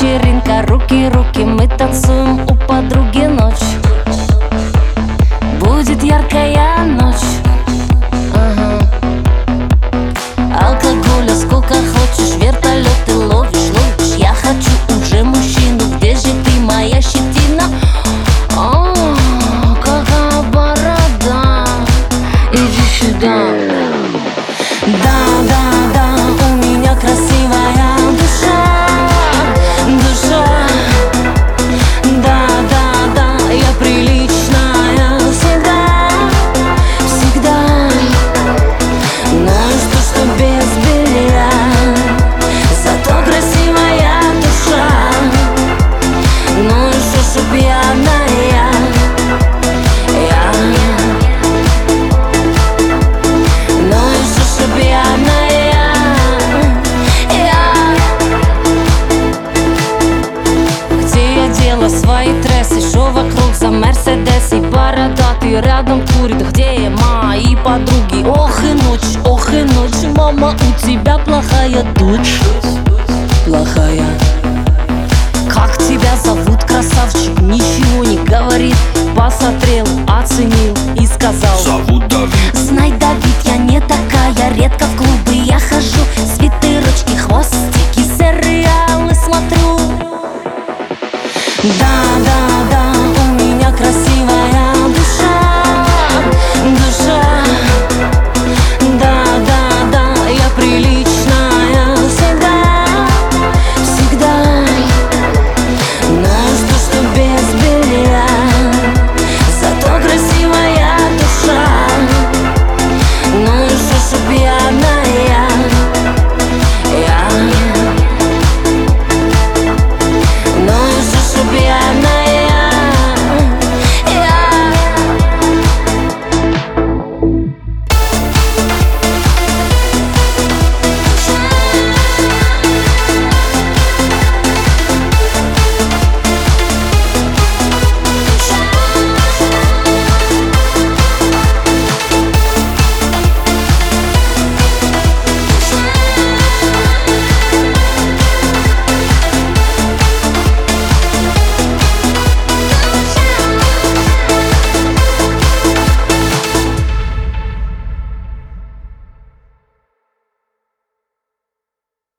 вечеринка, руки, мы танцуем у подруги ночь. Будет яркая ночь. Алкоголя сколько хочешь, вертолеты ловишь. Я хочу уже мужчину, где же ты, моя щетина? О, какая борода, иди сюда. Да, у меня красивая душа. Да, я приличная всегда. Ну и что без белья, зато красивая душа. Ну и что пьяная я. Ну и что пьяная я. Где я дела свои трессы? Шо вокруг за Мерседес и бородатый рядом курит? Где мои подруги? Ох и ночь, мама, у тебя плохая дочь. Плохая. Как тебя зовут, красавчик? Ничего не говорит. Посмотрел, оценил и сказал: зовут Давид. Знай, Давид, я не такая, редко